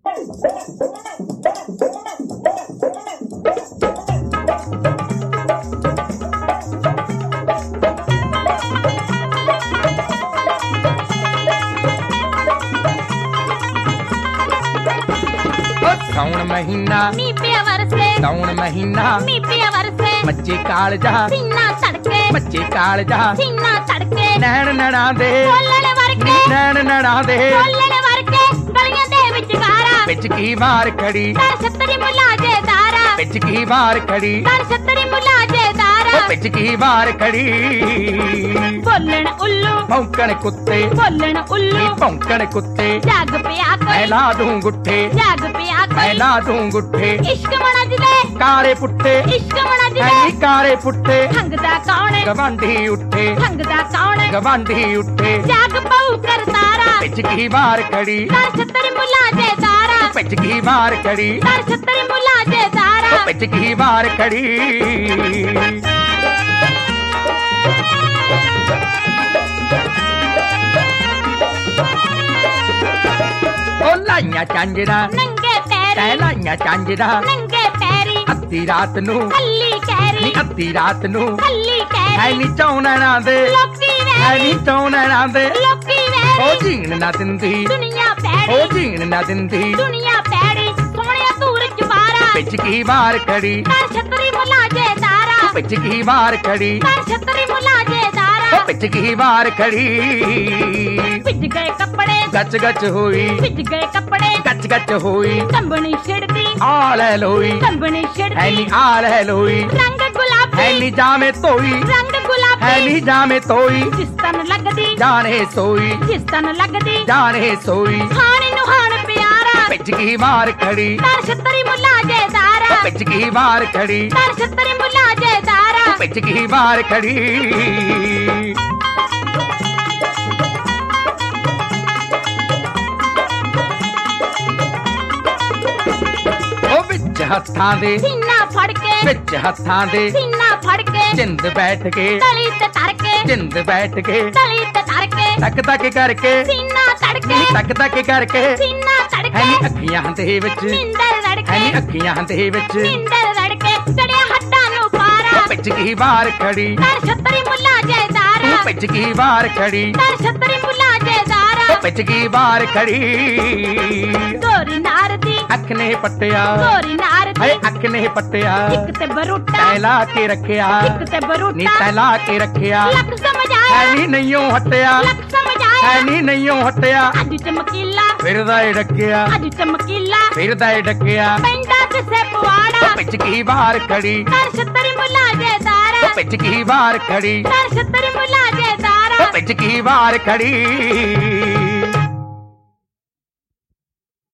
साउन महीना नी पिया वरसे, साउन महीना नी पिया वरसे, मच्चे कालजा सीना तड़के, मच्चे कालजा सीना तड़के, नैन नैना दे बोलने वरके, नैन नैना दे बोलने वरके, गलियां दे विच गारा, बिच की मार खड़ी दर छतरी मुलाजे दारा, बिच की मार खड़ी दर छतरी मुलाजे दारा, बिच की मार खड़ी बोलन उल्लू, भौंकण कुत्ते बोलन उल्लू, भौंकण कुत्ते जाग पिया मैं कोई, ला दूं गुट्ठे जाग पिया मैं कोई, ला दूं गुट्ठे इश्क मनज दे, काले पुट्टे इश्क मनज है दे, काले पुट्टे ठंगदा कौन है, गवांढी उठे ठंगदा कौन है, गवांढी उठे जाग पऊ कर तारा, बिच की मार खड़ी दर छतरी मुलाजे दारा, बिच की मार खड़ी दर छतरी मुलाजे दारा, बिच की मार खड़ी ओ लाइया चांजरा नंगे पैरी, लाइया चांजरा नंगे पैरी, अद्धी रात नू हल्ली कैरी, नी अद्धी रात नू हल्ली है कैरी, नी चौनना दे लोकी है वैरी, नी चौनना दे लोकी ओ वैरी, जीण ना दिंदी दुनिया ओ पैड़ी, जीण ना दिंदी दुनिया पैड़ी, सोहणिया दूर चुबारा, बिच की मार खड़ी दर छतरी मुलाजे दारा, बिच की मार खड़ी दर छतरी मुलाजे दारा, बिच की मार खड़ी भिज गए कपड़े, गच गच होई भिज गए कपड़े, गच गच होई कंबनी छिड़दी, आल है लोई कंबनी है छिड़दी, नी आल है लोई रंग गुलाबी, है नी जामे तोई रंग है गुलाबी, नी जामे तोई जिस तन लगदी, जाने सोई जिस तन लगदी, जाने सोई हानी नुहान प्यारा, बिच की मार खड़ी दर छतरी मुलाजे दारा, बिच की मार खड़ी दर छतरी मुलाजे दारा, बिच की मार खड़ी ओ बिच हत्थां दे सीना फड़ के, बिच हत्थां दे सीना फड़ के, जिंद बैठ के तली ते तर के, जिंद बैठ के तली ते तर के, तक तक करके सीना तड़के, तक तक करके सीना है तड़के, नी अखियां दे विच नींदर है लड़के, नी अखियां दे विच नींदर लड़के, गड़िया हड्डां नु पारा, बिच की मार खड़ी दर छतरी मुलाजे दारा, बिच की मार खड़ी दर छतरी मुलाजे दारा, बिच की मार खड़ी गोरी नार दी, अख ने पट्टिया गोरी नार है दी, अख ने पट्टिया एक ते बरूटा, तैला के रखिया एक ते नी बरूटा, तैला के रखिया लक समझाया, है नी नईयों हटिया लक समझाया, है नी नईयों हटिया अज चमकीला, फिरदा ए डकिया अज चमकीला, फिरदा ए डकिया पैंदा ते से पवाड़ा, बिच की मार खड़ी दर छतरी मुलाजे दारा, बिच की मार खड़ी दर छतरी मुलाजे दारा, बिच की मार खड़ी